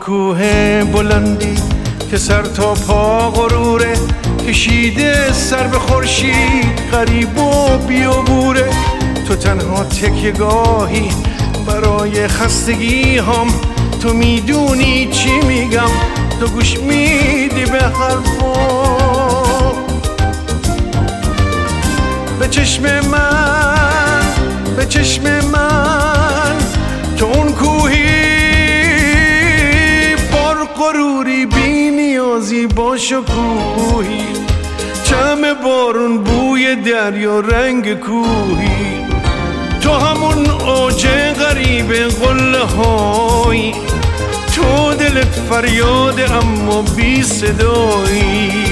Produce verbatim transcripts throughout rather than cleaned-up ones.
کوه بلندی که سر تا پا غروره، کشیده سر به خورشید غریب و بیابوره. تو تنها تکیه‌گاهی برای خستگی هم، تو میدونی چی میگم، تو گوش میدی به حرفا. به چشم من، به چشم من، تو اون کوهی پر غروری، بی نیازی با شکوهی، طعم بارون، بوی دریا، رنگ کوهی. تو همون اوج غریب قله هایی، تو دلت فریاد اما بی صدایی.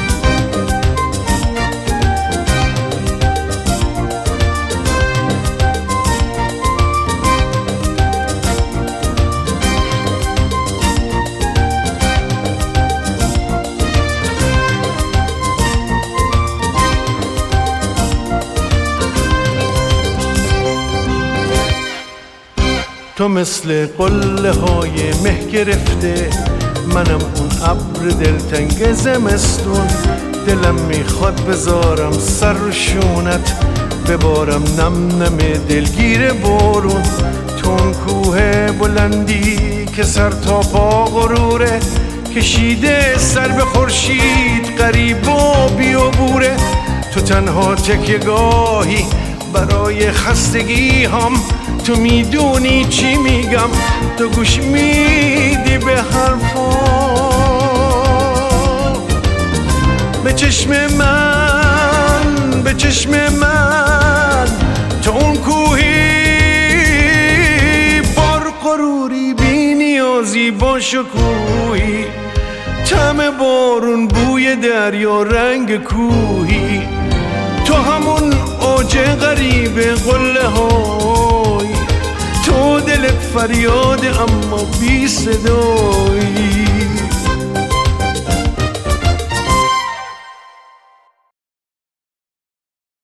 تو مثل قله های مه گرفته، منم اون ابر دلتنگ زمستون. دلم میخواد بذارم سر رو شونت، ببارم نم نم دلگیر بارون. تو اون کوه بلندی که سر تا پا غروره، کشیده سر به خورشید غریب و بیابوره. تو تنها تکیه‌گاهی برای خستگی هم، تو میدونی چی میگم، تو گوش میدی به حرفا. به چشم من، به چشم من، تو اون کوهی پر غروری، بی نیازی با شکوهی، طعم بارون، بوی دریا، رنگ کوهی. تو همون اوج غریب قله های، تو دلت فریاد اما بی صدایی.